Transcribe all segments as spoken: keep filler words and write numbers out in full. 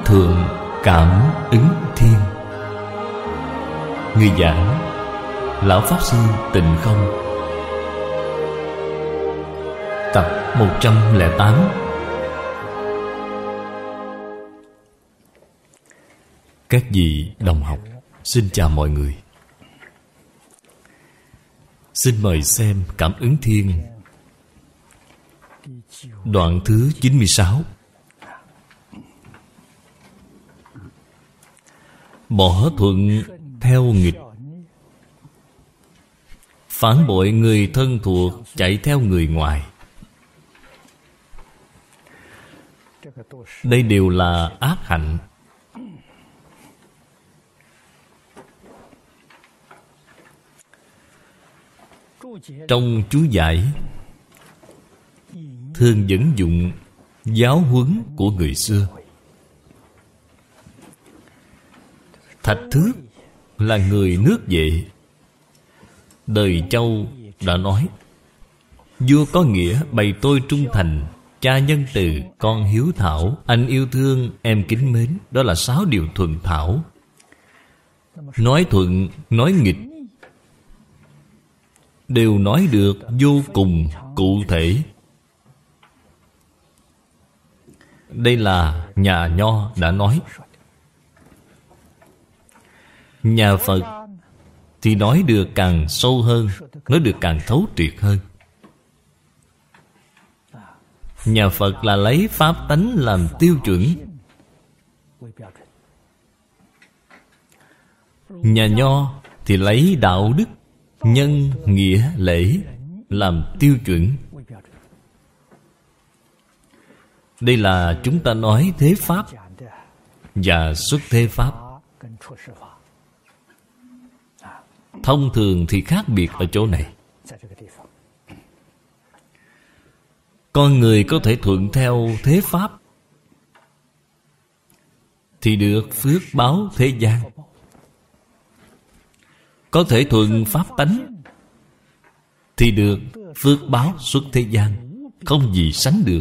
Thượng Cảm Ứng Thiên. Người giảng Lão Pháp Sư Tịnh Không. Tập một trăm lẻ tám. Các vị đồng học, xin chào mọi người. Xin mời xem Cảm Ứng Thiên, đoạn thứ chín mươi sáu. Bỏ thuận theo nghịch, phản bội người thân thuộc, chạy theo người ngoài. Đây đều là ác hạnh. Trong chú giải thường dẫn dụng giáo huấn của người xưa. Thạch Thước là người nước Vệ. Đời Châu đã nói: vua có nghĩa bày tôi trung thành, cha nhân từ, con hiếu thảo, anh yêu thương, em kính mến. Đó là sáu điều thuần thảo. Nói thuận, nói nghịch đều nói được vô cùng cụ thể. Đây là nhà Nho đã nói. Nhà Phật thì nói được càng sâu hơn, nói được càng thấu triệt hơn. Nhà Phật là lấy pháp tánh làm tiêu chuẩn. Nhà Nho thì lấy đạo đức, nhân, nghĩa, lễ làm tiêu chuẩn. Đây là chúng ta nói thế pháp và xuất thế pháp. Thông thường thì khác biệt ở chỗ này. Con người có thể thuận theo thế pháp thì được phước báo thế gian. Có thể thuận pháp tánh thì được phước báo xuất thế gian. Không gì sánh được.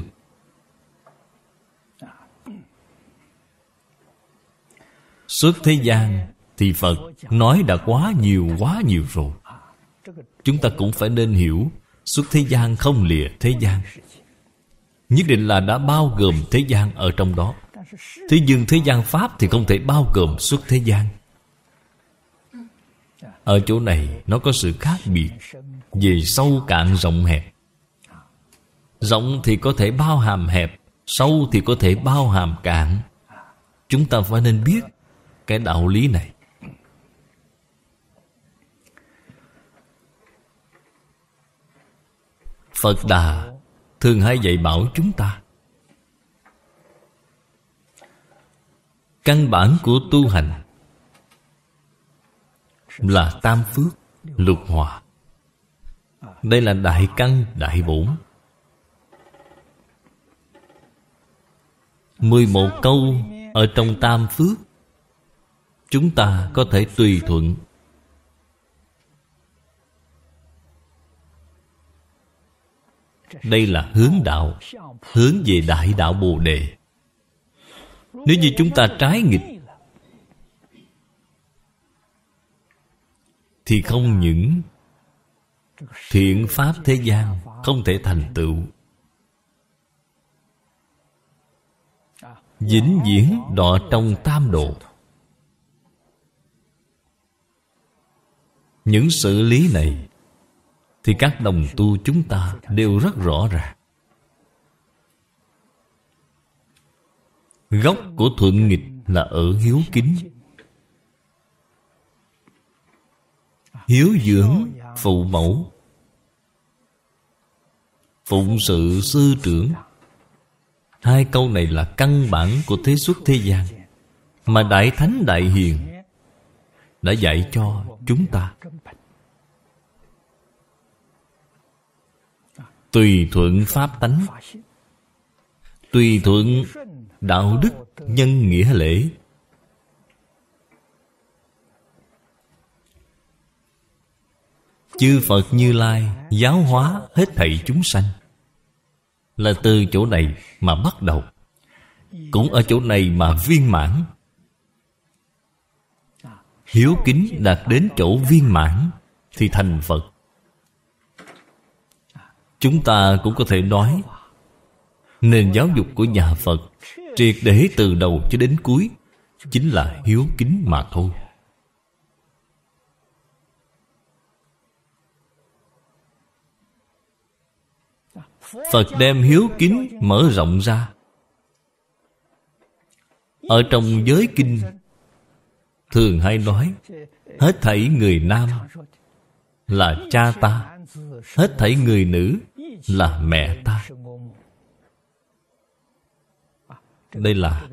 Xuất thế gian thì Phật nói đã quá nhiều quá nhiều rồi. Chúng ta cũng phải nên hiểu xuất thế gian không lìa thế gian, nhất định là đã bao gồm thế gian ở trong đó. Thế nhưng thế gian pháp thì không thể bao gồm xuất thế gian. Ở chỗ này nó có sự khác biệt về sâu cạn rộng hẹp. Rộng thì có thể bao hàm hẹp, sâu thì có thể bao hàm cạn. Chúng ta phải nên biết cái đạo lý này. Phật Đà thường hay dạy bảo chúng ta, căn bản của tu hành là tam phước lục hòa. Đây là đại căn đại bổn. Mười một câu ở trong tam phước chúng ta có thể tùy thuận. Đây là hướng đạo, hướng về đại đạo Bồ Đề. Nếu như chúng ta trái nghịch thì không những thiện pháp thế gian không thể thành tựu, vĩnh viễn đọa trong tam độ. Những sự lý này thì các đồng tu chúng ta đều rất rõ ràng. Gốc của thuận nghịch là ở hiếu kính. Hiếu dưỡng phụ mẫu, phụng sự sư trưởng. Hai câu này là căn bản của thế xuất thế gian mà Đại Thánh Đại Hiền đã dạy cho chúng ta. Tùy thuận pháp tánh, tùy thuận đạo đức, nhân, nghĩa, lễ. Chư Phật Như Lai giáo hóa hết thảy chúng sanh là từ chỗ này mà bắt đầu. cũng ở chỗ này mà viên mãn. Hiếu kính đạt đến chỗ viên mãn thì thành Phật. Chúng ta cũng có thể nói nền giáo dục của nhà Phật triệt để từ đầu cho đến cuối chính là hiếu kính mà thôi. Phật đem hiếu kính mở rộng ra. Ở trong giới kinh thường hay nói hết thảy người nam là cha ta, hết thảy người nữ là mẹ ta. Đây là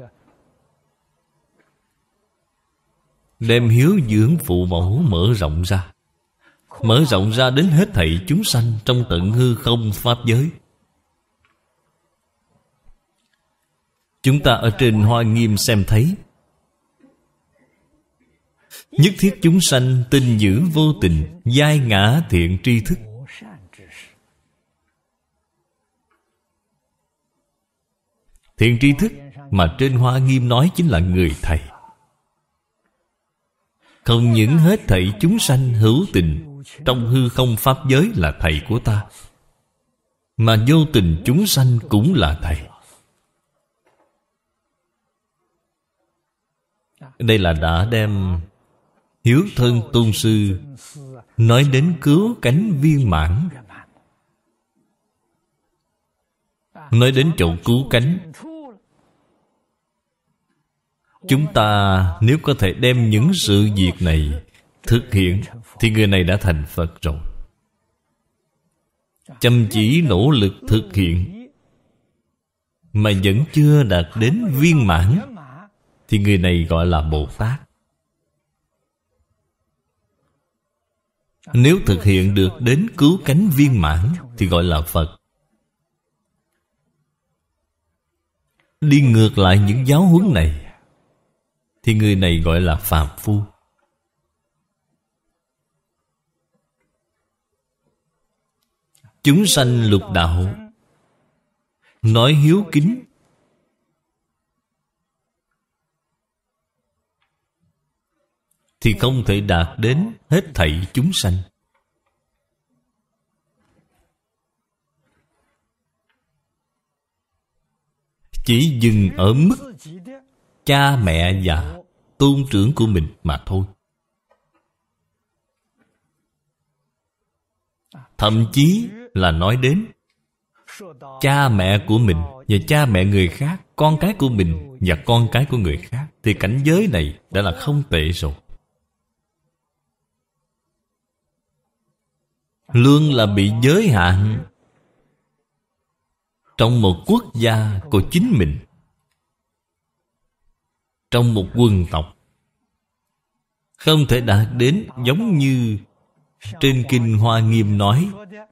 đem hiếu dưỡng phụ mẫu mở rộng ra. Mở rộng ra đến hết thảy chúng sanh trong tận hư không pháp giới. Chúng ta ở trên Hoa Nghiêm xem thấy, nhất thiết chúng sanh tin giữ vô tình, giai ngã thiện tri thức. Thiện tri thức mà trên Hoa Nghiêm nói chính là người thầy. Không những hết thảy chúng sanh hữu tình trong hư không pháp giới là thầy của ta, mà vô tình chúng sanh cũng là thầy. Đây là đã đem hiếu thân tôn sư nói đến cứu cánh viên mãn, nói đến chỗ cứu cánh. Chúng ta nếu có thể đem những sự việc này thực hiện thì người này đã thành Phật rồi. Chăm chỉ nỗ lực thực hiện mà vẫn chưa đạt đến viên mãn thì người này gọi là Bồ Tát. Nếu thực hiện được đến cứu cánh viên mãn thì gọi là Phật. Đi ngược lại những giáo huấn này thì người này gọi là phàm phu. Chúng sanh lục đạo nói hiếu kính, thì không thể đạt đến hết thảy chúng sanh. Chỉ dừng ở mức cha mẹ và tôn trưởng của mình mà thôi. Thậm chí là nói đến cha mẹ của mình và cha mẹ người khác, con cái của mình và con cái của người khác, thì cảnh giới này đã là không tệ rồi. Luôn là bị giới hạn trong một quốc gia của chính mình, trong một quân tộc. Không thể đạt đến giống như trên Kinh Hoa Nghiêm nói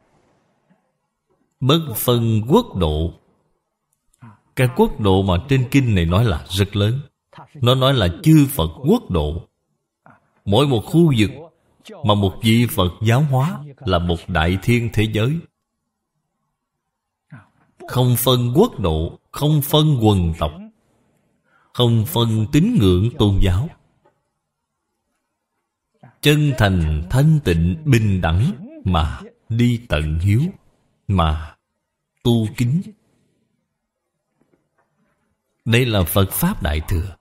bất phân quốc độ. Cái quốc độ mà trên kinh này nói là rất lớn. Nó nói là chư Phật quốc độ. Mỗi một khu vực mà một vị Phật giáo hóa là một đại thiên thế giới. Không phân quốc độ, không phân quần tộc, không phân tín ngưỡng tôn giáo. Chân thành, thanh tịnh, bình đẳng mà đi tận hiếu, mà tu kính. Đây là Phật Pháp Đại Thừa.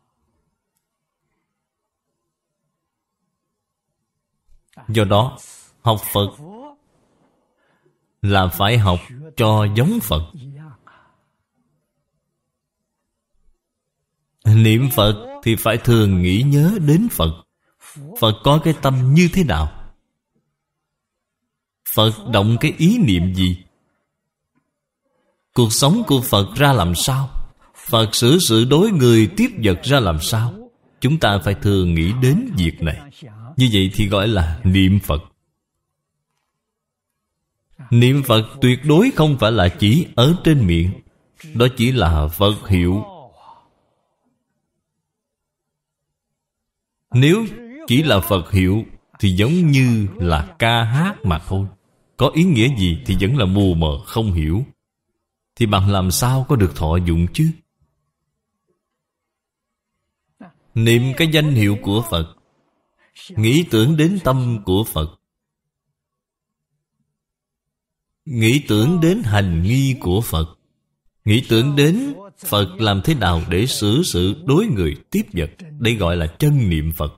Do đó, học Phật là phải học cho giống Phật. Niệm Phật thì phải thường nghĩ nhớ đến Phật. Phật có cái tâm như thế nào? Phật động cái ý niệm gì? Cuộc sống của Phật ra làm sao? Phật xử sự đối người tiếp vật ra làm sao? Chúng ta phải thường nghĩ đến việc này. Như vậy thì gọi là niệm Phật. Niệm Phật tuyệt đối không phải là chỉ ở trên miệng. Đó chỉ là Phật hiệu. Nếu chỉ là Phật hiệu thì giống như là ca hát mà thôi. Có ý nghĩa gì thì vẫn là mù mờ không hiểu. Thì bạn làm sao có được thọ dụng chứ? Niệm cái danh hiệu của Phật, nghĩ tưởng đến tâm của Phật, nghĩ tưởng đến hành nghi của Phật, nghĩ tưởng đến Phật làm thế nào để xử sự đối người tiếp vật. Đây gọi là chân niệm Phật.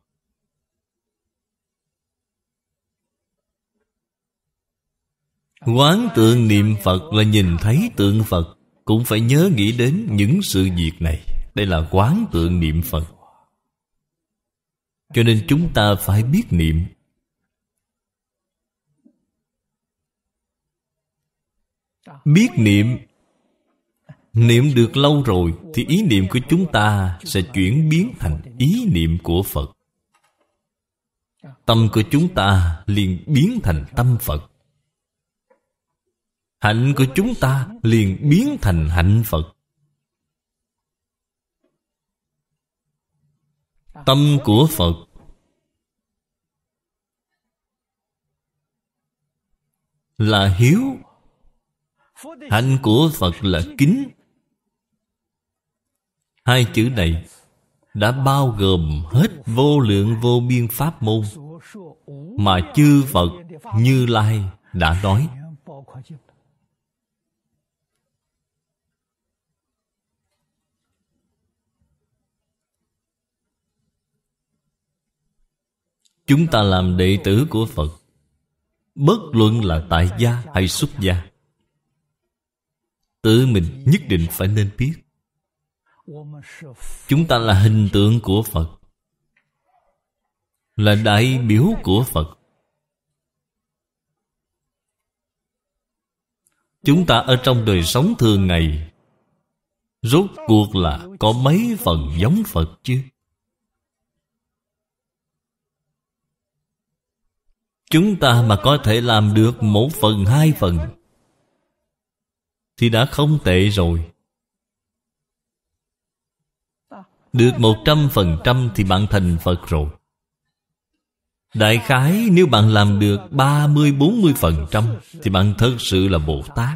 Quán tượng niệm Phật là nhìn thấy tượng Phật, cũng phải nhớ nghĩ đến những sự việc này. Đây là quán tượng niệm Phật. Cho nên chúng ta phải biết niệm. Biết niệm, niệm được lâu rồi thì ý niệm của chúng ta sẽ chuyển biến thành ý niệm của Phật. Tâm của chúng ta liền biến thành tâm Phật. Hạnh của chúng ta liền biến thành hạnh Phật. Tâm của Phật là hiếu, hạnh của Phật là kính. Hai chữ này đã bao gồm hết vô lượng vô biên pháp môn mà chư Phật Như Lai đã nói. Chúng ta làm đệ tử của Phật, bất luận là tại gia hay xuất gia, tự mình nhất định phải nên biết chúng ta là hình tượng của Phật, là đại biểu của Phật. Chúng ta ở trong đời sống thường ngày rốt cuộc là có mấy phần giống Phật chứ? Chúng ta mà có thể làm được một phần hai phần thì đã không tệ rồi. Được một trăm phần trăm thì bạn thành Phật rồi. Đại khái nếu bạn làm được ba mươi bốn mươi phần trăm thì bạn thật sự là Bồ Tát.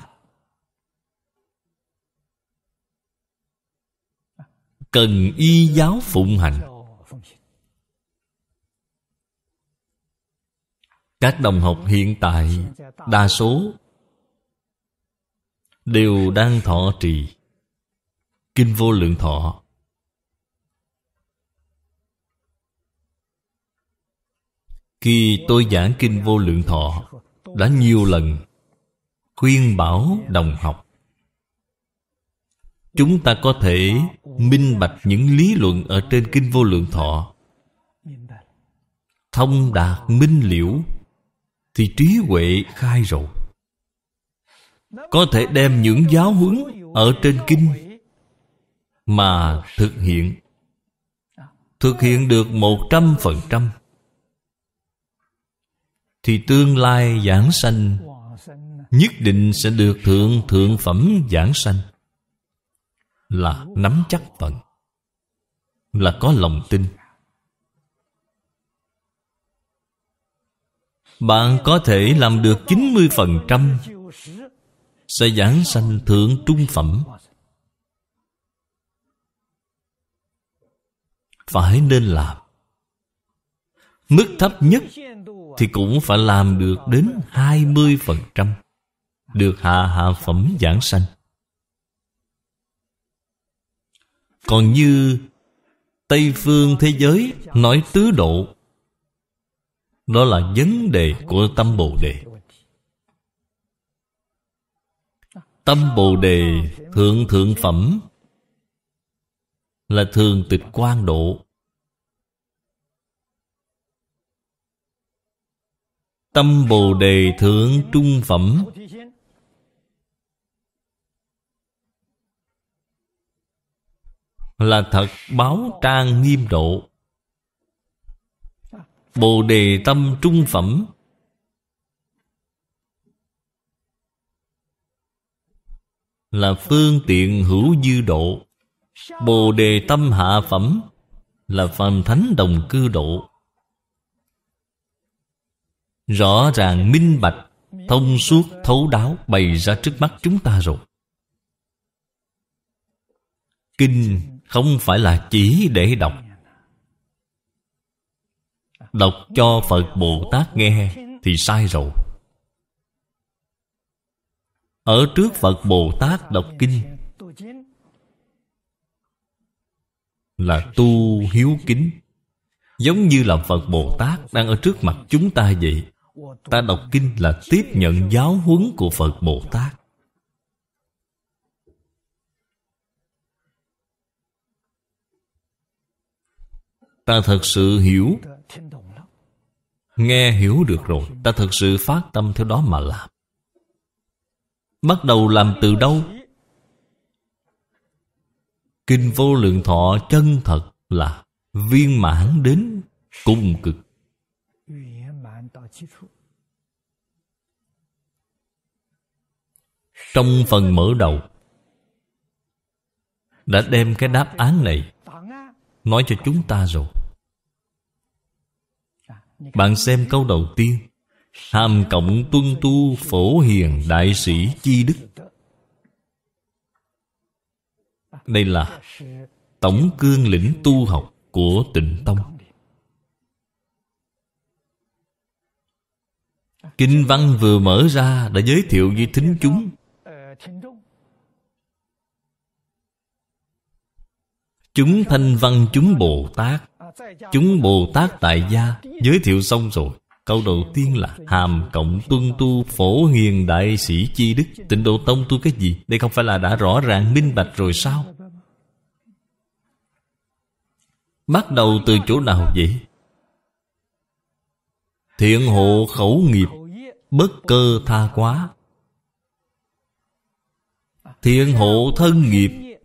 Cần y giáo phụng hành. Các đồng học hiện tại đa số đều đang thọ trì Kinh Vô Lượng Thọ. Khi tôi giảng Kinh Vô Lượng Thọ, đã nhiều lần khuyên bảo đồng học chúng ta có thể minh bạch những lý luận ở trên Kinh Vô Lượng Thọ, thông đạt minh liễu thì trí huệ khai rồi. Có thể đem những giáo huấn ở trên kinh mà thực hiện, thực hiện được một trăm phần trăm thì tương lai giảng sanh nhất định sẽ được thượng thượng phẩm giảng sanh. Là nắm chắc phần, là có lòng tin. Bạn có thể làm được chín mươi phần trăm sẽ giảng sanh thượng trung phẩm. Phải nên làm. Mức thấp nhất thì cũng phải làm được đến hai mươi phần trăm, được hạ hạ phẩm giảng sanh. Còn như Tây phương thế giới nói tứ độ, đó là vấn đề của tâm Bồ Đề. Tâm Bồ Đề thượng thượng phẩm là thường tịch quang độ. Tâm Bồ Đề thượng trung phẩm là thật báo trang nghiêm độ. Bồ Đề tâm trung phẩm là phương tiện hữu dư độ. Bồ Đề tâm hạ phẩm là phàm thánh đồng cư độ. Rõ ràng minh bạch, thông suốt thấu đáo bày ra trước mắt chúng ta rồi. Kinh không phải là chỉ để đọc, đọc cho Phật Bồ Tát nghe thì sai rồi. Ở trước Phật Bồ Tát đọc kinh là tu hiếu kính. Giống như là Phật Bồ Tát đang ở trước mặt chúng ta vậy. Ta đọc kinh là tiếp nhận giáo huấn của Phật Bồ Tát. Ta thật sự hiểu, nghe hiểu được rồi, ta thật sự phát tâm theo đó mà làm. Bắt đầu làm từ đâu? Kinh Vô Lượng Thọ chân thật là viên mãn đến cùng cực. Trong phần mở đầu đã đem cái đáp án này nói cho chúng ta rồi. Bạn xem câu đầu tiên: hàm cộng tuân tu phổ hiền đại sĩ chi đức. Đây là tổng cương lĩnh tu học của Tịnh Tông. Kinh văn vừa mở ra đã giới thiệu với thính chúng. Chúng Thanh Văn chúng Bồ Tát, chúng Bồ Tát tại gia giới thiệu xong rồi. Câu đầu tiên là hàm cộng tuân tu phổ hiền đại sĩ chi đức. Tịnh Độ Tông tu cái gì? Đây không phải là đã rõ ràng minh bạch rồi sao? Bắt đầu từ chỗ nào vậy? Thiện hộ khẩu nghiệp, bất cơ tha quá. Thiện hộ thân nghiệp,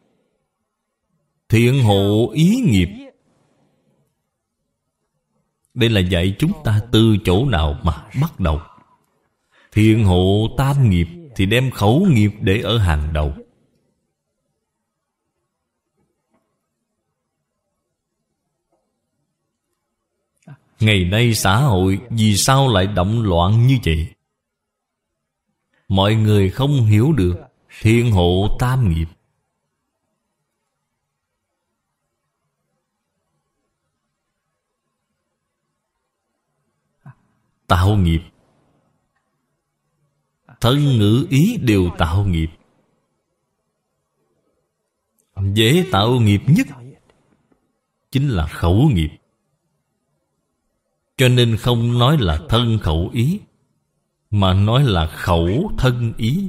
thiện hộ ý nghiệp. Đây là dạy chúng ta từ chỗ nào mà bắt đầu. Thiện hộ tam nghiệp thì đem khẩu nghiệp để ở hàng đầu. Ngày nay xã hội vì sao lại động loạn như vậy? Mọi người không hiểu được thiện hộ tam nghiệp. Tạo nghiệp, thân ngữ ý đều tạo nghiệp. Dễ tạo nghiệp nhất chính là khẩu nghiệp. Cho nên không nói là thân khẩu ý, mà nói là khẩu thân ý.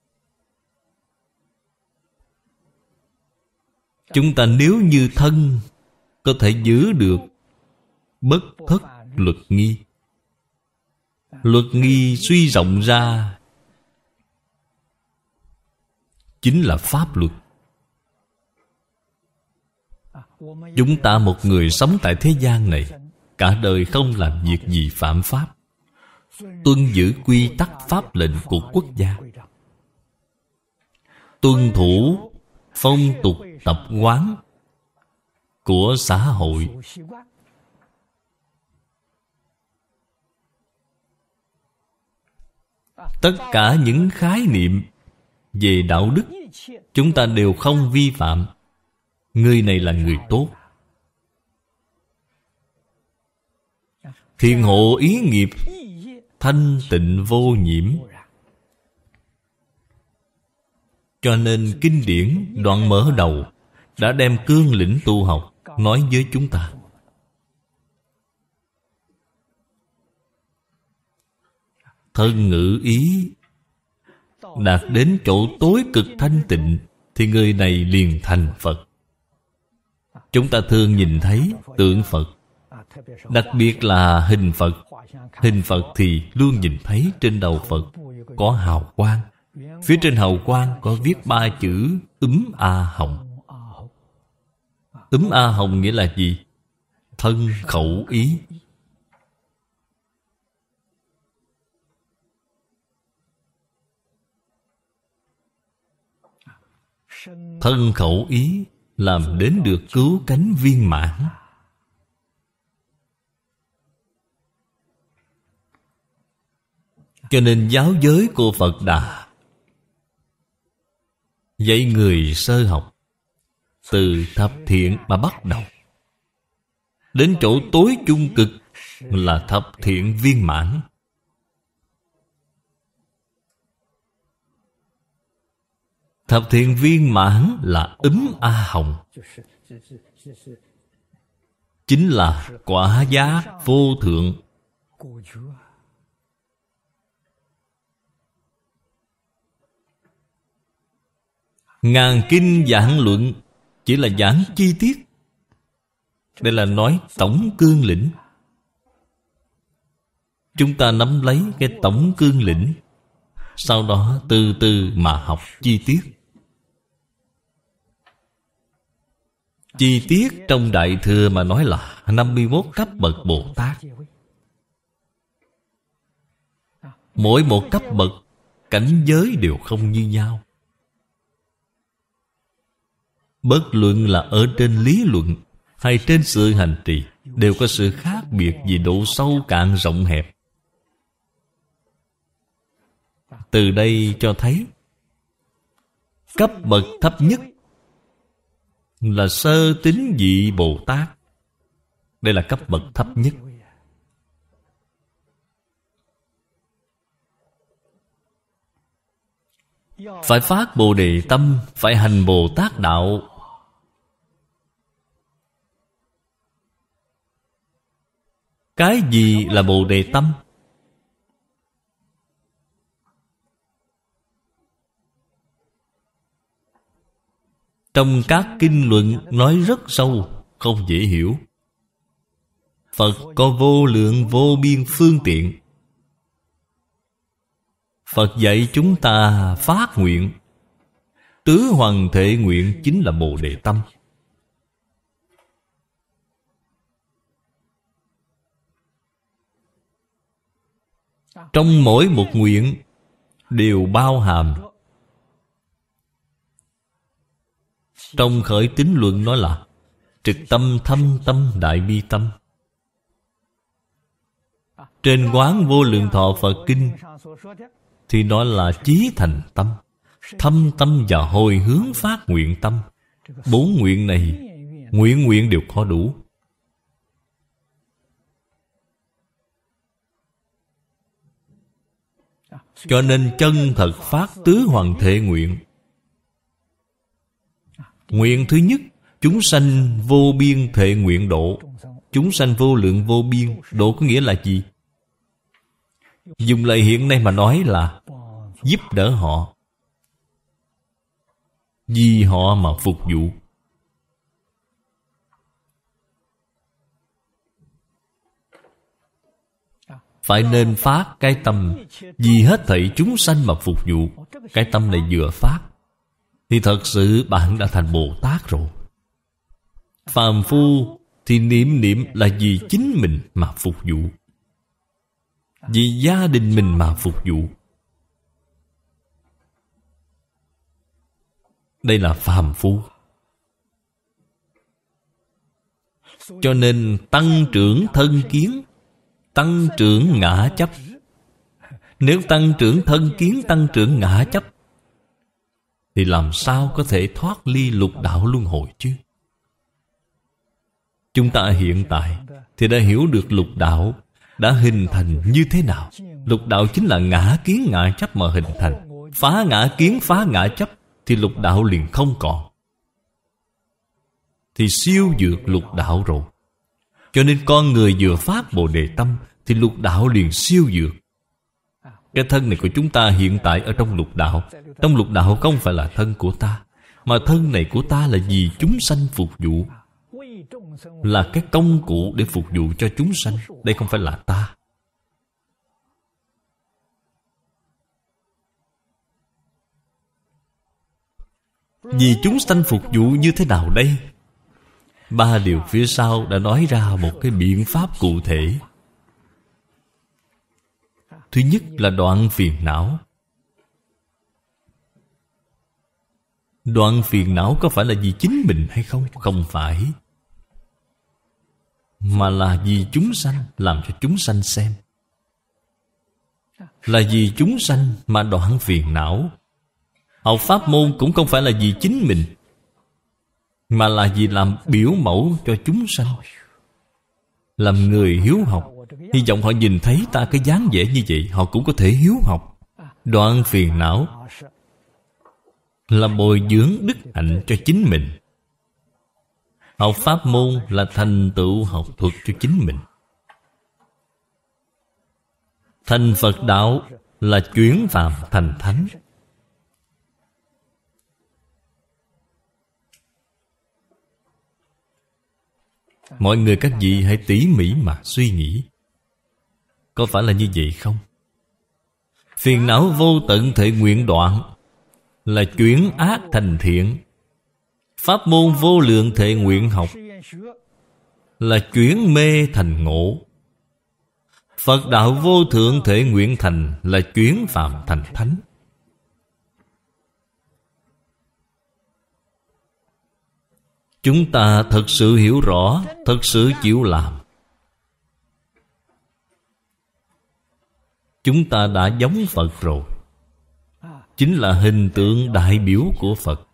Chúng ta nếu như thân có thể giữ được bất thất luật nghi, luật nghi suy rộng ra chính là pháp luật. Chúng ta một người sống tại thế gian này, cả đời không làm việc gì phạm pháp, tuân giữ quy tắc pháp lệnh của quốc gia, tuân thủ phong tục tập quán của xã hội. Tất cả những khái niệm về đạo đức chúng ta đều không vi phạm. Người này là người tốt. Thiện hộ ý nghiệp, thanh tịnh vô nhiễm. Cho nên kinh điển đoạn mở đầu đã đem cương lĩnh tu học nói với chúng ta. Thân ngữ ý đạt đến chỗ tối cực thanh tịnh thì người này liền thành Phật. Chúng ta thường nhìn thấy tượng Phật, đặc biệt là hình Phật. Hình Phật thì luôn nhìn thấy trên đầu Phật có hào quang. Phía trên hào quang có viết ba chữ Úm A Hồng. Úm A Hồng nghĩa là gì? Thân khẩu ý. Thân khẩu ý làm đến được cứu cánh viên mãn. Cho nên giáo giới của Phật Đà dạy người sơ học từ thập thiện mà bắt đầu, đến chỗ tối trung cực là thập thiện viên mãn. Thập thiện viên mãn là Úm A Hồng, chính là quả giá vô thượng. Ngàn kinh giảng luận chỉ là giảng chi tiết. Đây là nói tổng cương lĩnh. Chúng ta nắm lấy cái tổng cương lĩnh, sau đó từ từ mà học chi tiết. Chi tiết trong Đại Thừa mà nói là năm mươi mốt cấp bậc Bồ Tát. Mỗi một cấp bậc cảnh giới đều không như nhau. Bất luận là ở trên lý luận hay trên sự hành trì, đều có sự khác biệt về độ sâu cạn rộng hẹp. Từ đây cho thấy cấp bậc thấp nhất là sơ tín vị Bồ Tát. Đây là cấp bậc thấp nhất. Phải phát Bồ Đề tâm, phải hành Bồ Tát đạo. Cái gì là Bồ Đề tâm? Trong các kinh luận nói rất sâu, không dễ hiểu. Phật có vô lượng vô biên phương tiện. Phật dạy chúng ta phát nguyện. Tứ hoằng thệ nguyện chính là Bồ Đề tâm. Trong mỗi một nguyện đều bao hàm. Trong khởi tín luận nói là trực tâm thâm tâm đại bi tâm. Trên Quán Vô Lượng Thọ Phật Kinh thì nói là chí thành tâm, thâm tâm và hồi hướng phát nguyện tâm. Bốn nguyện này, nguyện nguyện đều có đủ. Cho nên chân thật phát tứ hoằng thệ nguyện. Nguyện thứ nhất, chúng sanh vô biên thệ nguyện độ. Chúng sanh vô lượng vô biên, độ có nghĩa là gì? Dùng lời hiện nay mà nói là giúp đỡ họ, vì họ mà phục vụ. Phải nên phát cái tâm vì hết thảy chúng sanh mà phục vụ. Cái tâm này vừa phát thì thật sự bạn đã thành Bồ Tát rồi. Phàm phu thì niệm niệm là vì chính mình mà phục vụ, vì gia đình mình mà phục vụ. Đây là phàm phu. Cho nên tăng trưởng thân kiến, tăng trưởng ngã chấp. Nếu tăng trưởng thân kiến, tăng trưởng ngã chấp, thì làm sao có thể thoát ly lục đạo luân hồi chứ? Chúng ta hiện tại thì đã hiểu được lục đạo đã hình thành như thế nào. Lục đạo chính là ngã kiến ngã chấp mà hình thành. Phá ngã kiến phá ngã chấp thì lục đạo liền không còn, thì siêu vượt lục đạo rồi. Cho nên con người vừa phát Bồ Đề tâm thì lục đạo liền siêu vượt. Cái thân này của chúng ta hiện tại ở trong lục đạo. Trong lục đạo không phải là thân của ta, mà thân này của ta là vì chúng sanh phục vụ, là cái công cụ để phục vụ cho chúng sanh. Đây không phải là ta. Vì chúng sanh phục vụ như thế nào đây? Ba điều phía sau đã nói ra một cái biện pháp cụ thể. Thứ nhất là đoạn phiền não. Đoạn phiền não có phải là vì chính mình hay không? Không phải, mà là vì chúng sanh, làm cho chúng sanh xem. Là vì chúng sanh mà đoạn phiền não. Học pháp môn cũng không phải là vì chính mình, mà là vì làm biểu mẫu cho chúng sanh. Làm người hiếu học, Hy vọng họ nhìn thấy ta cái dáng vẻ như vậy, họ cũng có thể hiếu học. Đoạn phiền não là bồi dưỡng đức hạnh cho chính mình. Học pháp môn là thành tựu học thuật cho chính mình. Thành Phật đạo là chuyển phàm thành thánh. Mọi người các vị hãy tỉ mỉ mà suy nghĩ, có phải là như vậy không? Phiền não vô tận thể nguyện đoạn là chuyển ác thành thiện. Pháp môn vô lượng thể nguyện học là chuyển mê thành ngộ. Phật đạo vô thượng thể nguyện thành là chuyển phàm thành thánh. Chúng ta thật sự hiểu rõ, thật sự chịu làm, chúng ta đã giống Phật rồi. Chính là hình tượng đại biểu của Phật.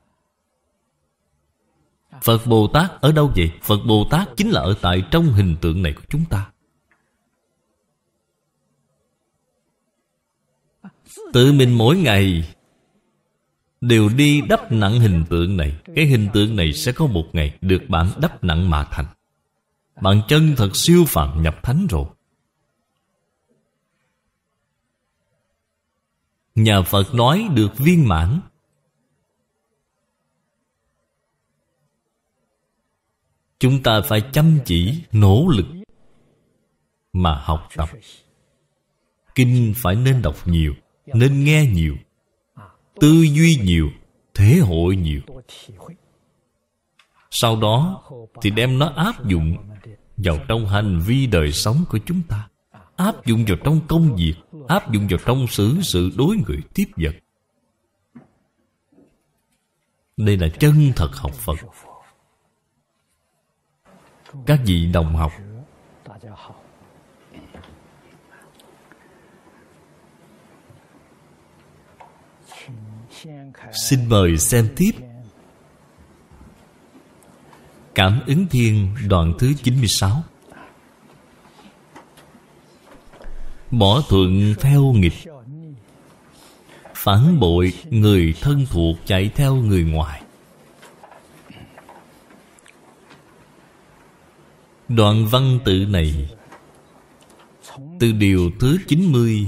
Phật Bồ Tát ở đâu vậy? Phật Bồ Tát chính là ở tại trong hình tượng này của chúng ta. Tự mình mỗi ngày đều đi đắp nặng hình tượng này. Cái hình tượng này sẽ có một ngày được bạn đắp nặng mà thành. Bạn chân thật siêu phàm nhập thánh rồi. Nhà Phật nói được viên mãn. Chúng ta phải chăm chỉ, nỗ lực mà học tập. Kinh phải nên đọc nhiều, nên nghe nhiều, tư duy nhiều, thể hội nhiều. Sau đó thì đem nó áp dụng vào trong hành vi đời sống của chúng ta, áp dụng vào trong công việc, áp dụng vào trong xử sự đối người tiếp vật. Đây là chân thật học Phật. Các vị đồng học, xin mời xem tiếp Cảm ứng Thiên đoạn thứ chín mươi sáu. Bỏ thuận theo nghịch, phản bội người thân thuộc chạy theo người ngoài. Đoạn văn tự này từ điều thứ chín mươi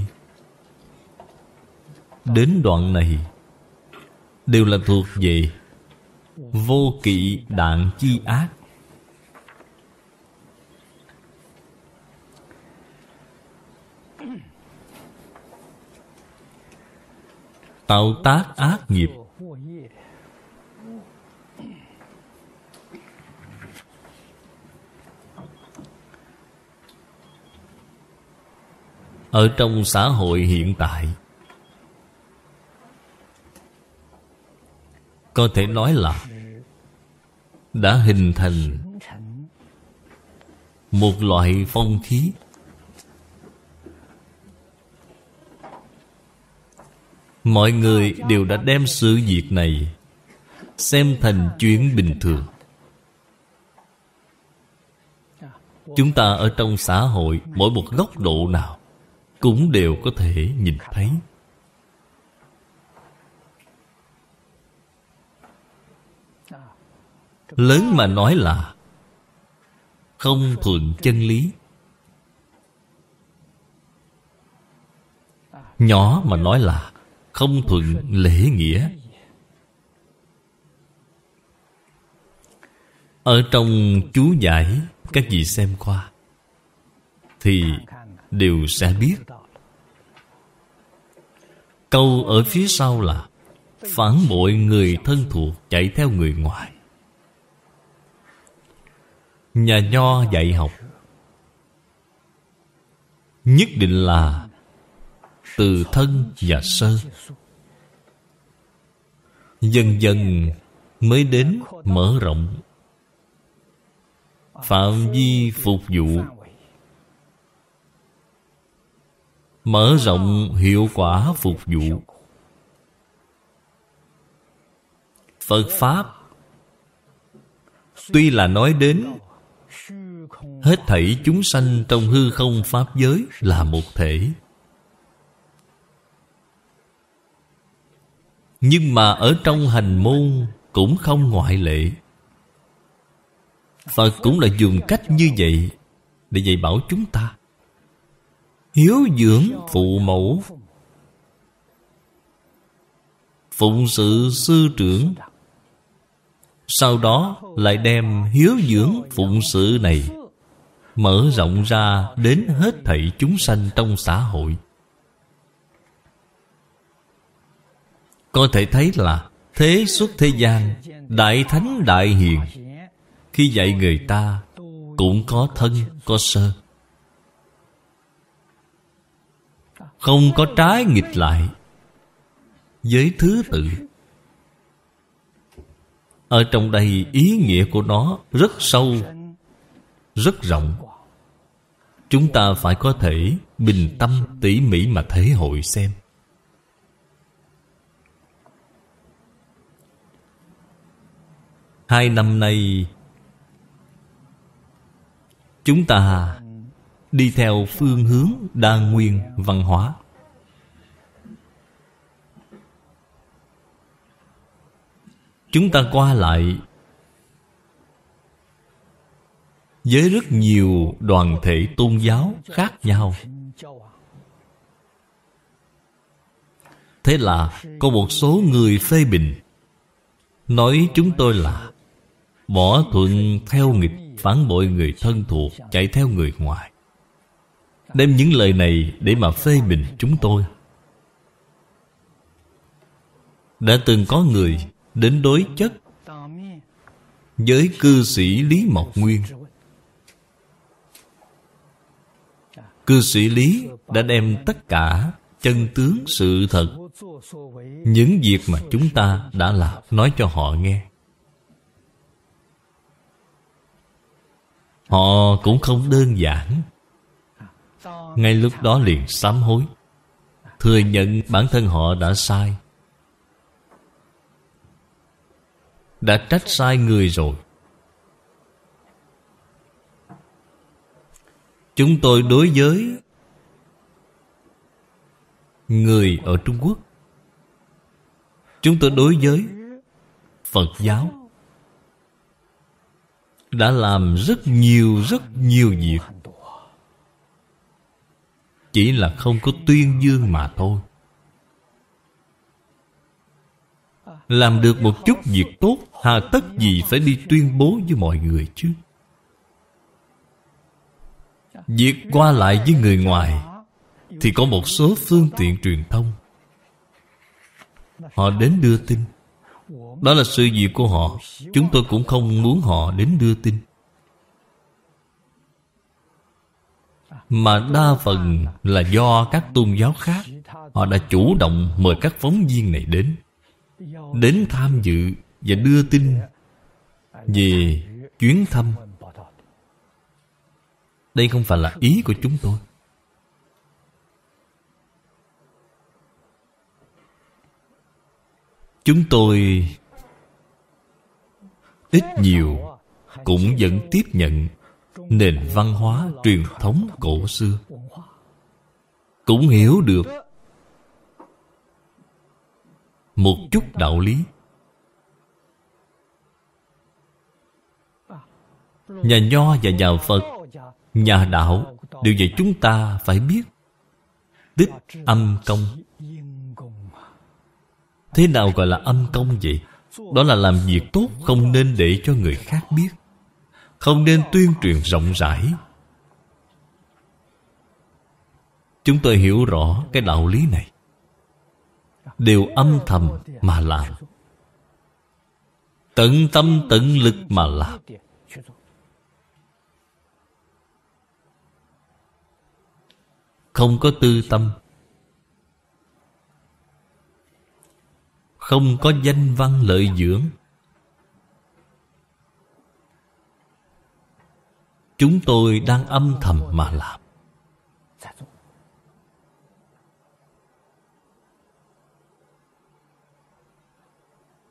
đến đoạn này đều là thuộc về vô kỵ đạn chi ác. Tạo tác ác nghiệp, ở trong xã hội hiện tại có thể nói là đã hình thành một loại phong khí. Mọi người đều đã đem sự việc này xem thành chuyện bình thường. Chúng ta ở trong xã hội, mỗi một góc độ nào cũng đều có thể nhìn thấy. Lớn mà nói là không thuận chân lý, nhỏ mà nói là không thuận lễ nghĩa. Ở trong chú giải các vị xem qua thì đều sẽ biết. Câu ở phía sau là phản bội người thân thuộc chạy theo người ngoài. Nhà Nho dạy học nhất định là từ thân và sơ, dần dần mới đến mở rộng phạm vi phục vụ, mở rộng hiệu quả phục vụ. Phật Pháp tuy là nói đến hết thảy chúng sanh trong hư không pháp giới là một thể. Nhưng mà ở trong hành môn cũng không ngoại lệ. Phật cũng là dùng cách như vậy để dạy bảo chúng ta hiếu dưỡng phụ mẫu, phụng sự sư trưởng. Sau đó lại đem hiếu dưỡng phụng sự này mở rộng ra đến hết thảy chúng sanh trong xã hội. Có thể thấy là thế xuất thế gian, đại thánh đại hiền khi dạy người ta cũng có thân có sơ, không có trái nghịch lại với thứ tự. Ở trong đây ý nghĩa của nó rất sâu, rất rộng. Chúng ta phải có thể bình tâm tỉ mỉ mà thể hội xem. Hai năm nay chúng ta đi theo phương hướng đa nguyên văn hóa. Chúng ta qua lại với rất nhiều đoàn thể tôn giáo khác nhau. Thế là có một số người phê bình, nói chúng tôi là bỏ thuận theo nghịch, phản bội người thân thuộc, chạy theo người ngoài. Đem những lời này để mà phê bình chúng tôi. Đã từng có người đến đối chất với cư sĩ Lý Mộc Nguyên. Cư sĩ Lý đã đem tất cả chân tướng sự thật, những việc mà chúng ta đã làm, nói cho họ nghe. Họ cũng không đơn giản. Ngay lúc đó liền sám hối, thừa nhận bản thân họ đã sai, đã trách sai người rồi. Chúng tôi đối với người ở Trung Quốc, chúng tôi đối với Phật giáo đã làm rất nhiều rất nhiều việc, chỉ là không có tuyên dương mà thôi. Làm được một chút việc tốt, hà tất gì phải đi tuyên bố với mọi người chứ? Việc qua lại với người ngoài thì có một số phương tiện truyền thông, họ đến đưa tin. Đó là sự việc của họ, chúng tôi cũng không muốn họ đến đưa tin. Mà đa phần là do các tôn giáo khác, họ đã chủ động mời các phóng viên này đến, đến tham dự và đưa tin về chuyến thăm. Đây không phải là ý của chúng tôi. Chúng tôi ít nhiều cũng vẫn tiếp nhận nền văn hóa truyền thống cổ xưa, cũng hiểu được một chút đạo lý. Nhà Nho và nhà Phật, nhà Đạo đều dạy chúng ta phải biết tích âm công. Thế nào gọi là âm công vậy? Đó là làm việc tốt không nên để cho người khác biết, không nên tuyên truyền rộng rãi. Chúng tôi hiểu rõ cái đạo lý này, đều âm thầm mà làm, tận tâm tận lực mà làm. Không có tư tâm, không có danh văn lợi dưỡng. Chúng tôi đang âm thầm mà làm.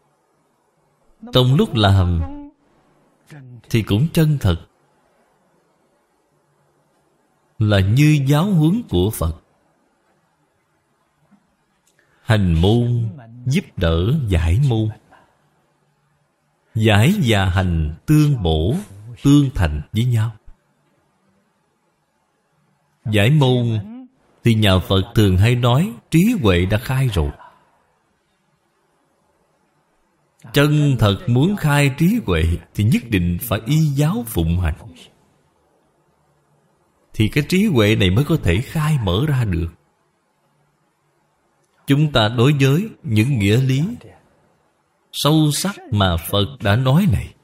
Trong lúc làm thì cũng chân thật, là như giáo huấn của Phật. Hành môn giúp đỡ giải môn. Giải và hành tương bổ, tương thành với nhau. Giải môn thì nhà Phật thường hay nói trí huệ đã khai rồi. Chân thật muốn khai trí huệ thì nhất định phải y giáo phụng hành, thì cái trí huệ này mới có thể khai mở ra được. Chúng ta đối với những nghĩa lý sâu sắc mà Phật đã nói này,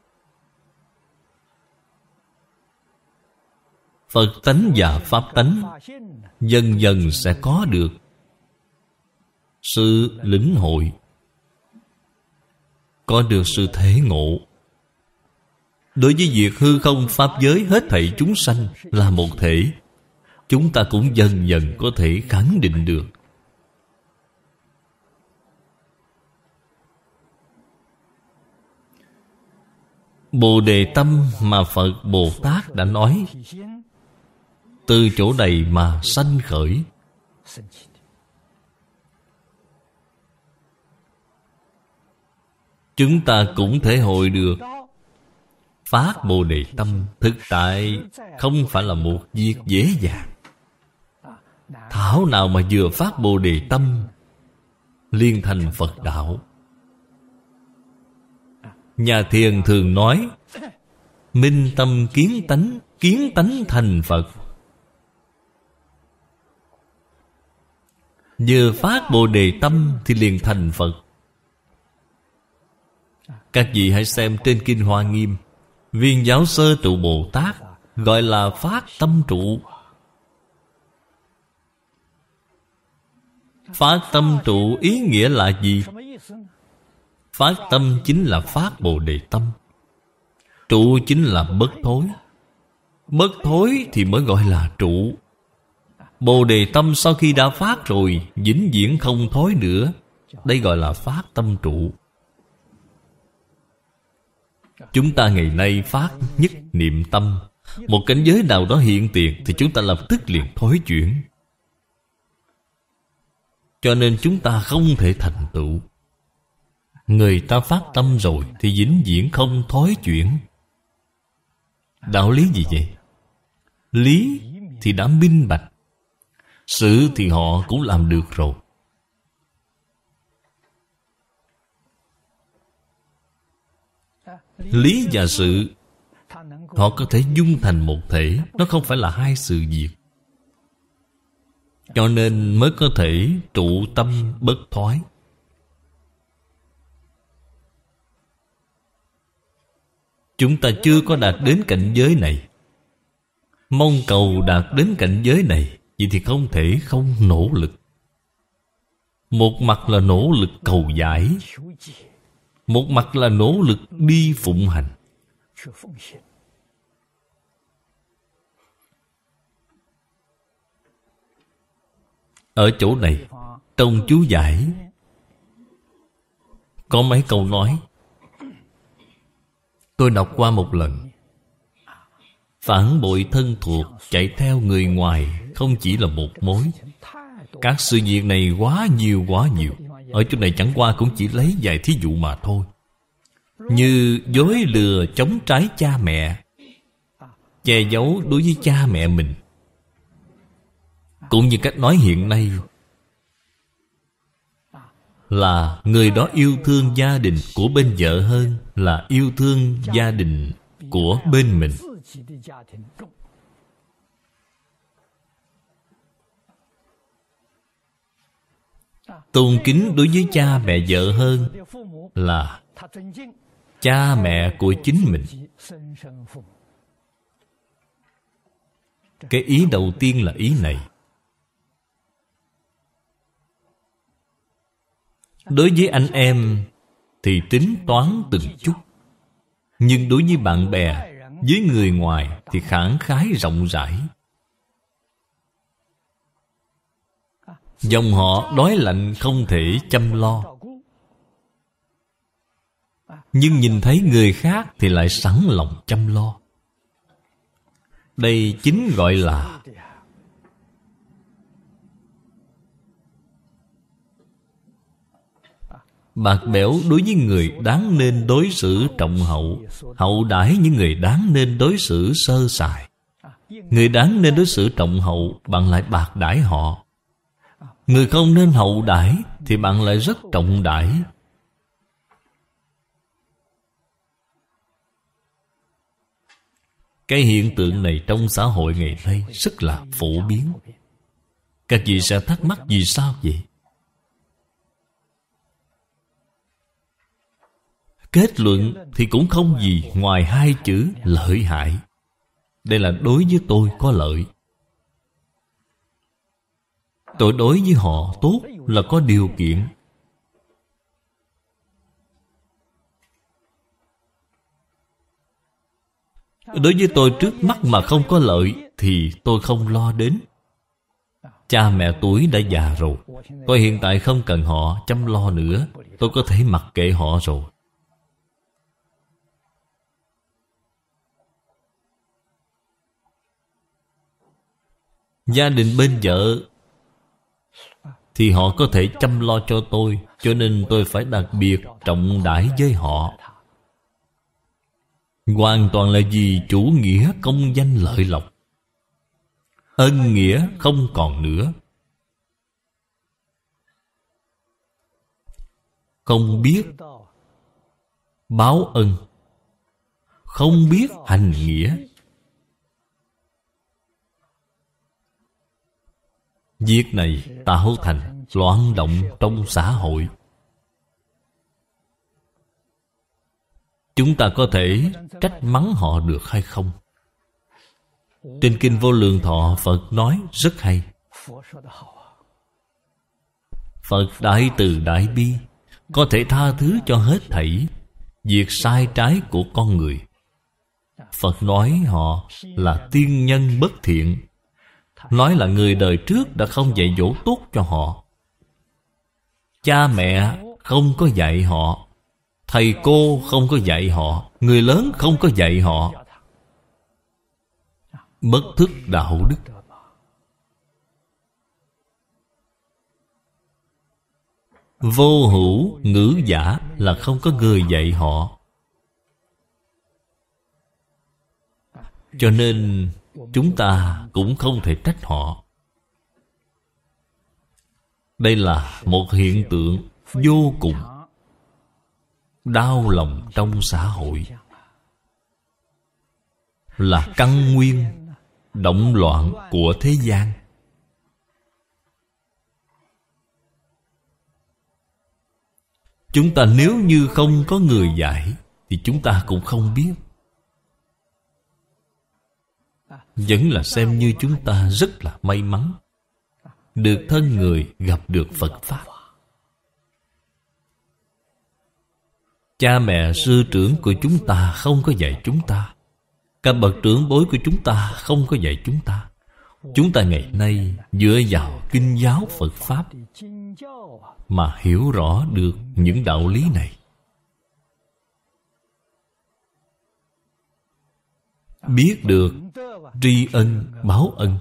Phật tánh và Pháp tánh dần dần sẽ có được sự lĩnh hội, có được sự thể ngộ. Đối với việc hư không Pháp giới hết thảy chúng sanh là một thể, chúng ta cũng dần dần có thể khẳng định được. Bồ Đề tâm mà Phật Bồ Tát đã nói, từ chỗ này mà sanh khởi. Chúng ta cũng thể hội được phát Bồ Đề tâm thực tại không phải là một việc dễ dàng. Thảo nào mà vừa phát Bồ Đề tâm liền thành Phật đạo. Nhà thiền thường nói minh tâm kiến tánh, kiến tánh thành Phật. Vừa phát Bồ Đề tâm thì liền thành Phật. Các vị hãy xem trên Kinh Hoa Nghiêm, Viên Giáo Sơ Trụ Bồ Tát gọi là phát tâm trụ. Phát tâm trụ ý nghĩa là gì? Phát tâm chính là phát Bồ Đề tâm. Trụ chính là bất thối. Bất thối thì mới gọi là trụ. Bồ Đề tâm sau khi đã phát rồi, vĩnh viễn không thối nữa. Đây gọi là phát tâm trụ. Chúng ta ngày nay phát nhất niệm tâm, một cảnh giới nào đó hiện tiền thì chúng ta lập tức liền thối chuyển. Cho nên chúng ta không thể thành tựu. Người ta phát tâm rồi thì vĩnh viễn không thối chuyển. Đạo lý gì vậy? Lý thì đã minh bạch, sự thì họ cũng làm được rồi. Lý và sự họ có thể dung thành một thể, nó không phải là hai sự việc. Cho nên mới có thể trụ tâm bất thoái. Chúng ta chưa có đạt đến cảnh giới này, mong cầu đạt đến cảnh giới này, vậy thì không thể không nỗ lực. Một mặt là nỗ lực cầu giải, một mặt là nỗ lực đi phụng hành. Ở chỗ này, trong chú giải có mấy câu nói tôi đọc qua một lần. Phản bội thân thuộc, chạy theo người ngoài không chỉ là một mối. Các sự việc này quá nhiều quá nhiều. Ở chỗ này chẳng qua cũng chỉ lấy vài thí dụ mà thôi. Như dối lừa chống trái cha mẹ, che giấu đối với cha mẹ mình. Cũng như cách nói hiện nay là người đó yêu thương gia đình của bên vợ hơn là yêu thương gia đình của bên mình. Tôn kính đối với cha mẹ vợ hơn là cha mẹ của chính mình. Cái ý đầu tiên là ý này. Đối với anh em thì tính toán từng chút, nhưng đối với bạn bè, với người ngoài thì khẳng khái rộng rãi. Dòng họ đói lạnh không thể chăm lo, nhưng nhìn thấy người khác thì lại sẵn lòng chăm lo. Đây chính gọi là bạc bẽo đối với người đáng nên đối xử trọng hậu, hậu đãi những người đáng nên đối xử sơ sài. Người đáng nên đối xử trọng hậu, bạn lại bạc đãi họ. Người không nên hậu đãi thì bạn lại rất trọng đãi. Cái hiện tượng này trong xã hội ngày nay rất là phổ biến. Các vị sẽ thắc mắc vì sao vậy? Kết luận thì cũng không gì ngoài hai chữ lợi hại. Đây là đối với tôi có lợi. Tôi đối với họ tốt là có điều kiện. Đối với tôi trước mắt mà không có lợi thì tôi không lo đến. Cha mẹ tuổi đã già rồi, tôi hiện tại không cần họ chăm lo nữa, tôi có thể mặc kệ họ rồi. Gia đình bên vợ thì họ có thể chăm lo cho tôi, cho nên tôi phải đặc biệt trọng đãi với họ. Hoàn toàn là vì chủ nghĩa công danh lợi lộc. Ân nghĩa không còn nữa. Không biết báo ân, không biết hành nghĩa. Việc này tạo thành loạn động trong xã hội. Chúng ta có thể trách mắng họ được hay không? Trên Kinh Vô Lượng Thọ, Phật nói rất hay. Phật đại từ đại bi, có thể tha thứ cho hết thảy việc sai trái của con người. Phật nói họ là tiên nhân bất thiện, nói là người đời trước đã không dạy dỗ tốt cho họ. Cha mẹ không có dạy họ, thầy cô không có dạy họ, người lớn không có dạy họ. Bất thức đạo đức. Vô hữu ngữ giả là không có người dạy họ. Cho nên chúng ta cũng không thể trách họ. Đây là một hiện tượng vô cùng đau lòng trong xã hội, là căn nguyên động loạn của thế gian. Chúng ta nếu như không có người dạy thì chúng ta cũng không biết. Vẫn là xem như chúng ta rất là may mắn, được thân người gặp được Phật Pháp. Cha mẹ sư trưởng của chúng ta không có dạy chúng ta, các bậc trưởng bối của chúng ta không có dạy chúng ta. Chúng ta ngày nay dựa vào kinh giáo Phật Pháp mà hiểu rõ được những đạo lý này. Biết được tri ân báo ân,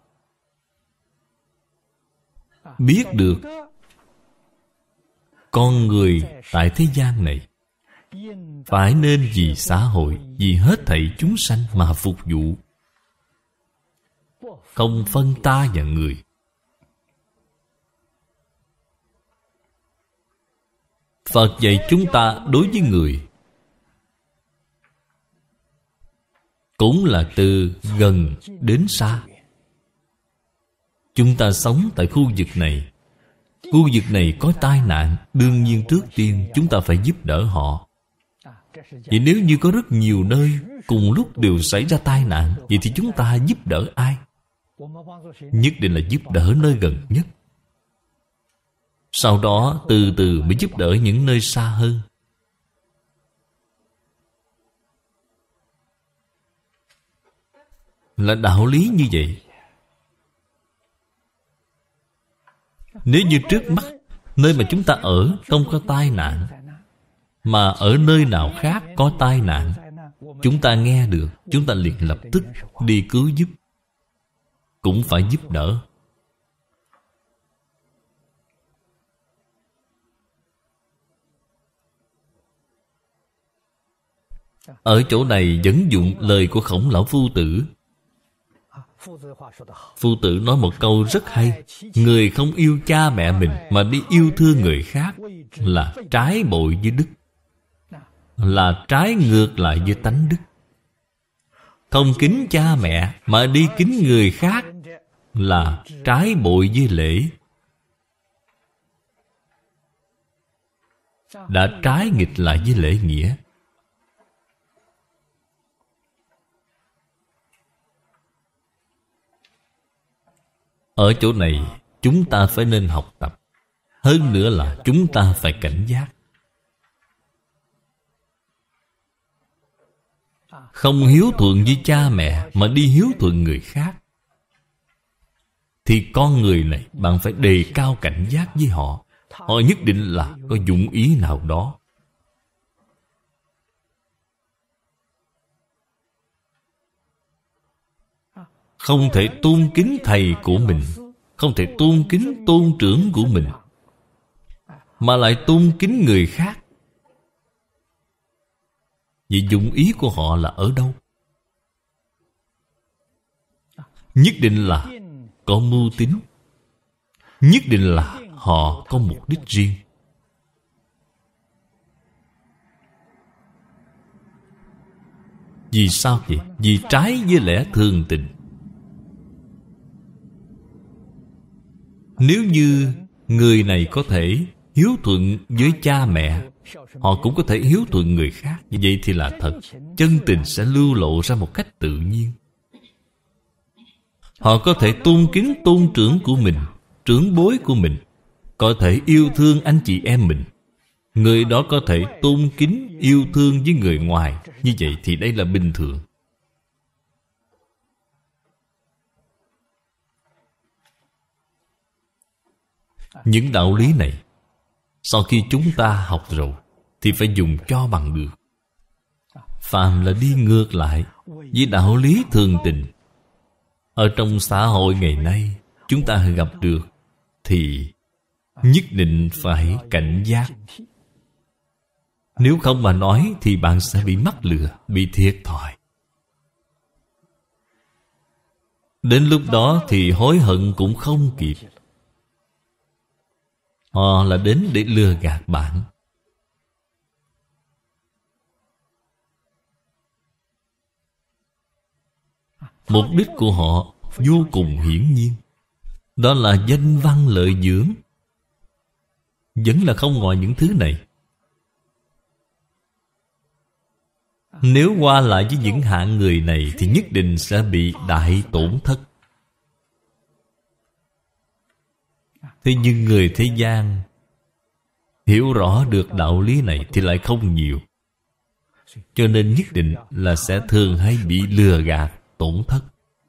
biết được con người tại thế gian này phải nên vì xã hội, vì hết thảy chúng sanh mà phục vụ, không phân ta và người. Phật dạy chúng ta đối với người cũng là từ gần đến xa. Chúng ta sống tại khu vực này, khu vực này có tai nạn, đương nhiên trước tiên chúng ta phải giúp đỡ họ. Vậy nếu như có rất nhiều nơi cùng lúc đều xảy ra tai nạn, vậy thì chúng ta giúp đỡ ai? Nhất định là giúp đỡ nơi gần nhất, sau đó từ từ mới giúp đỡ những nơi xa hơn. Là đạo lý như vậy. Nếu như trước mắt nơi mà chúng ta ở không có tai nạn, mà ở nơi nào khác có tai nạn, Chúng ta nghe được, chúng ta liền lập tức đi cứu giúp, cũng phải giúp đỡ. Ở chỗ này dẫn dụng lời của Khổng Lão Phu Tử. Phu Tử nói một câu rất hay: người không yêu cha mẹ mình mà đi yêu thương người khác là trái bội với đức, là trái ngược lại với tánh đức. Không kính cha mẹ mà đi kính người khác là trái bội với lễ, đã trái nghịch lại với lễ nghĩa. Ở chỗ này chúng ta phải nên học tập. Hơn nữa là chúng ta phải cảnh giác. Không hiếu thuận với cha mẹ mà đi hiếu thuận người khác, thì con người này bạn phải đề cao cảnh giác với họ. Họ nhất định là có dụng ý nào đó. Không thể tôn kính thầy của mình, không thể tôn kính tôn trưởng của mình, mà lại tôn kính người khác. Vậy dụng ý của họ là ở đâu? Nhất định là có mưu tính, nhất định là họ có mục đích riêng. Vì sao vậy? Vì trái với lẽ thường tình. Nếu như người này có thể hiếu thuận với cha mẹ, họ cũng có thể hiếu thuận người khác. Như vậy thì là thật. Chân tình sẽ lưu lộ ra một cách tự nhiên. Họ có thể tôn kính tôn trưởng của mình, trưởng bối của mình, có thể yêu thương anh chị em mình. Người đó có thể tôn kính, yêu thương với người ngoài. Như vậy thì đây là bình thường. Những đạo lý này, sau khi chúng ta học rồi thì phải dùng cho bằng được. Phàm là đi ngược lại với đạo lý thường tình, ở trong xã hội ngày nay chúng ta gặp được, thì nhất định phải cảnh giác. Nếu không mà nói thì bạn sẽ bị mắc lừa, bị thiệt thòi. Đến lúc đó thì hối hận cũng không kịp. Họ là đến để lừa gạt bạn. Mục đích của họ vô cùng hiển nhiên, đó là danh văn lợi dưỡng. Vẫn là không ngoài những thứ này. Nếu qua lại với những hạng người này thì nhất định sẽ bị đại tổn thất. Thế nhưng người thế gian hiểu rõ được đạo lý này thì lại không nhiều. Cho nên nhất định là sẽ thường hay bị lừa gạt, tổn thất.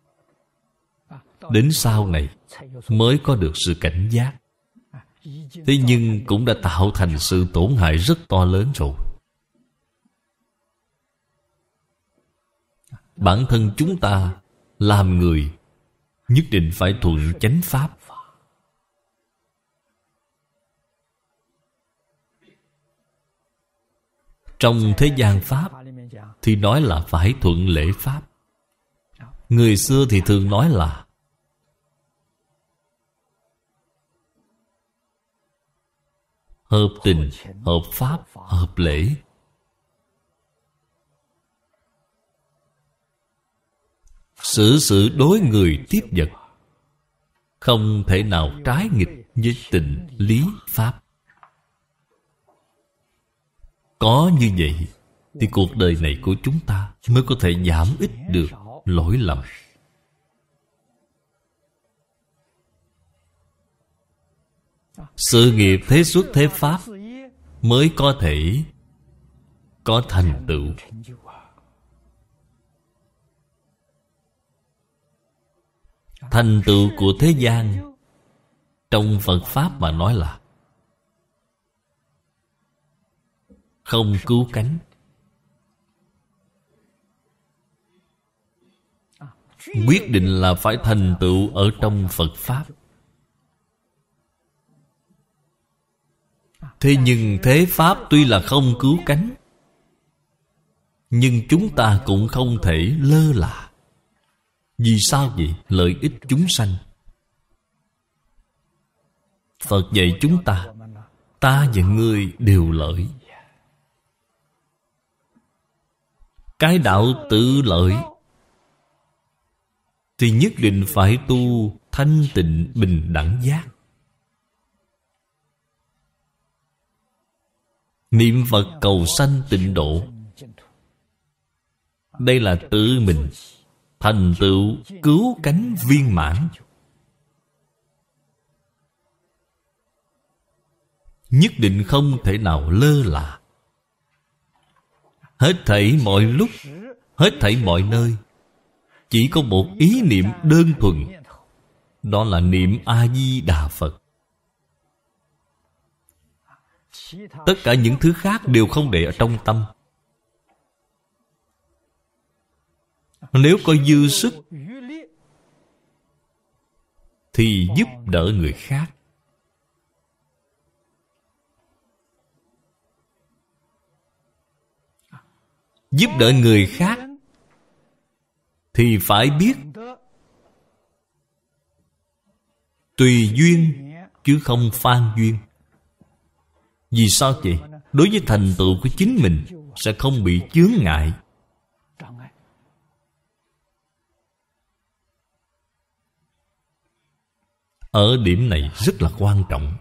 Đến sau này mới có được sự cảnh giác. Thế nhưng cũng đã tạo thành sự tổn hại rất to lớn rồi. Bản thân chúng ta làm người nhất định phải thuận chánh pháp. Trong thế gian pháp thì nói là phải thuận lễ pháp. Người xưa thì thường nói là hợp tình, hợp pháp, hợp lễ. Xử sự đối người tiếp vật không thể nào trái nghịch với tình lý pháp. Có như vậy thì cuộc đời này của chúng ta mới có thể giảm ít được lỗi lầm. Sự nghiệp thế xuất thế pháp mới có thể có thành tựu. Thành tựu của thế gian trong Phật Pháp mà nói là không cứu cánh. quyết định là phải thành tựu ở trong Phật Pháp. Thế nhưng thế Pháp tuy là không cứu cánh, nhưng chúng ta cũng không thể lơ là. Vì sao vậy? Lợi ích chúng sanh. Phật dạy chúng ta, ta và ngươi đều lợi. Cái đạo tự lợi thì nhất định phải tu thanh tịnh bình đẳng giác. Niệm Phật cầu sanh tịnh độ. Đây là tự mình thành tựu cứu cánh viên mãn. Nhất định không thể nào lơ là. Hết thảy mọi lúc, hết thảy mọi nơi, chỉ có một ý niệm đơn thuần, đó là niệm A-di-đà Phật. Tất cả những thứ khác đều không để ở trong tâm. Nếu có dư sức thì giúp đỡ người khác. Giúp đỡ người khác thì phải biết tùy duyên chứ không phan duyên. Vì sao vậy? Đối với thành tựu của chính mình sẽ không bị chướng ngại. Ở điểm này rất là quan trọng.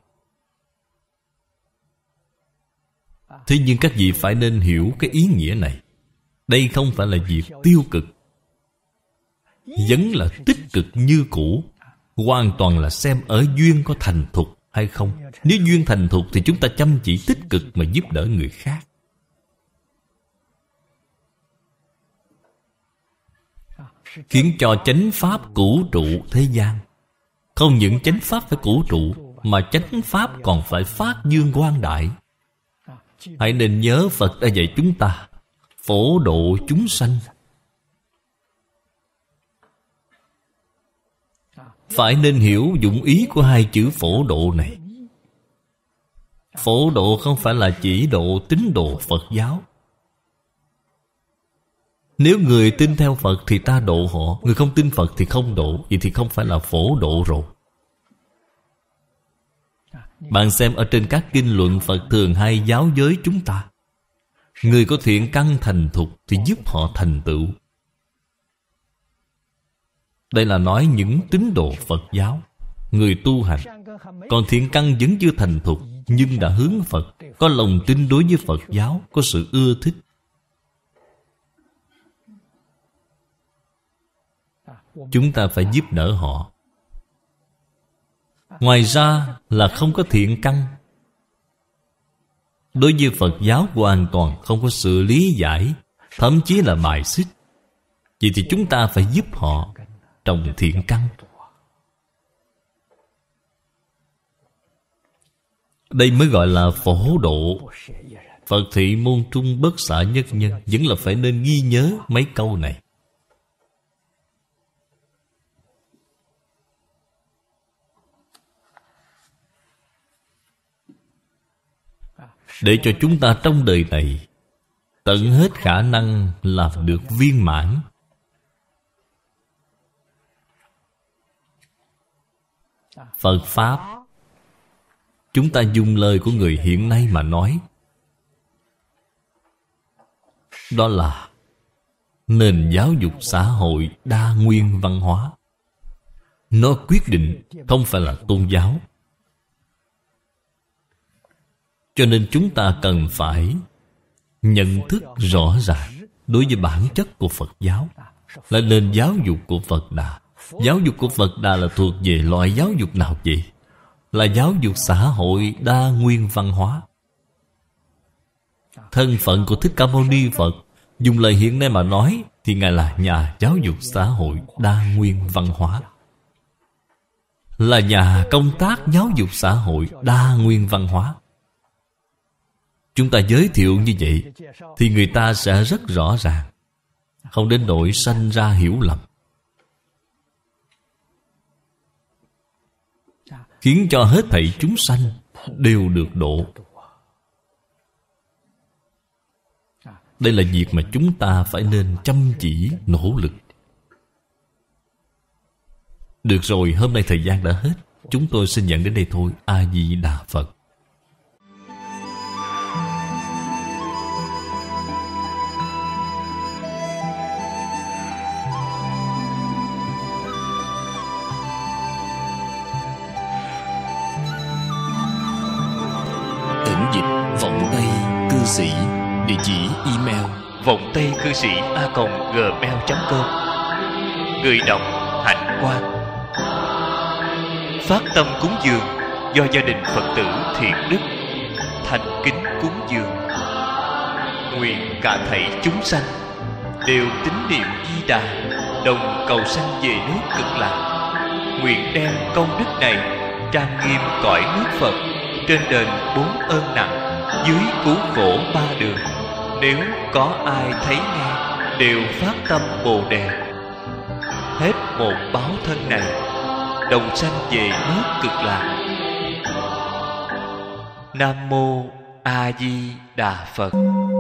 Thế nhưng các vị phải nên hiểu cái ý nghĩa này. Đây không phải là việc tiêu cực, vẫn là tích cực như cũ. Hoàn toàn là xem ở duyên có thành thục hay không. Nếu duyên thành thục thì chúng ta chăm chỉ tích cực mà giúp đỡ người khác. Khiến cho chánh pháp cửu trụ thế gian. Không những chánh pháp phải cửu trụ, mà chánh pháp còn phải phát dương quang đại. Hãy nên nhớ Phật đã dạy chúng ta phổ độ chúng sanh. Phải nên hiểu dụng ý của hai chữ phổ độ này. Phổ độ không phải là chỉ độ tín đồ Phật giáo. Nếu người tin theo Phật thì ta độ họ, người không tin Phật thì không độ. Vậy thì không phải là phổ độ rồi. Bạn xem ở trên các kinh luận Phật thường hay giáo giới chúng ta. Người có thiện căn thành thục thì giúp họ thành tựu. Đây là nói những tín đồ Phật giáo, người tu hành. Còn thiện căn vẫn chưa thành thục, nhưng đã hướng Phật, có lòng tin đối với Phật giáo, có sự ưa thích. Chúng ta phải giúp đỡ họ. Ngoài ra là không có thiện căn, đối với Phật giáo hoàn toàn không có sự lý giải, thậm chí là bài xích. Vậy thì chúng ta phải giúp họ trồng thiện căn. Đây mới gọi là phổ độ. Phật thị môn trung bất xả nhất nhân. Vẫn là phải nên ghi nhớ mấy câu này. Để cho chúng ta trong đời này tận hết khả năng làm được viên mãn. Phật Pháp, chúng ta dùng lời của người hiện nay mà nói, đó là nền giáo dục xã hội đa nguyên văn hóa. Nó quyết định, không phải là tôn giáo. Cho nên chúng ta cần phải nhận thức rõ ràng đối với bản chất của Phật giáo, là nền giáo dục của Phật Đà. Giáo dục của Phật Đà là thuộc về loại giáo dục nào vậy? Là giáo dục xã hội đa nguyên văn hóa. Thân phận của Thích Ca Mâu Ni Phật, dùng lời hiện nay mà nói, thì Ngài là nhà giáo dục xã hội đa nguyên văn hóa, là nhà công tác giáo dục xã hội đa nguyên văn hóa. Chúng ta giới thiệu như vậy thì người ta sẽ rất rõ ràng, không đến nỗi sanh ra hiểu lầm. khiến cho hết thảy chúng sanh đều được độ. Đây là việc mà chúng ta phải nên chăm chỉ nỗ lực. Được rồi, hôm nay thời gian đã hết. Chúng tôi xin nhận đến đây thôi. A Di Đà Phật. Thỉnh dịch vọng tây cư sĩ. Địa chỉ email vọng tây cư sĩ a còng gmail chấm com. Người đọc Hạnh Quang. Phát tâm cúng dường do gia đình Phật tử Thiện Đức thành kính cúng dường. Nguyện cả thảy chúng sanh đều tín niệm Di Đà, đồng cầu sanh về nước Cực Lạc. Nguyện đem công đức này trang nghiêm cõi nước Phật, trên đền bốn ơn nặng, dưới cứu khổ ba đường. Nếu có ai thấy nghe đều phát tâm Bồ Đề, hết một báo thân này đồng sanh về nước Cực Lạc. Nam mô A Di Đà Phật.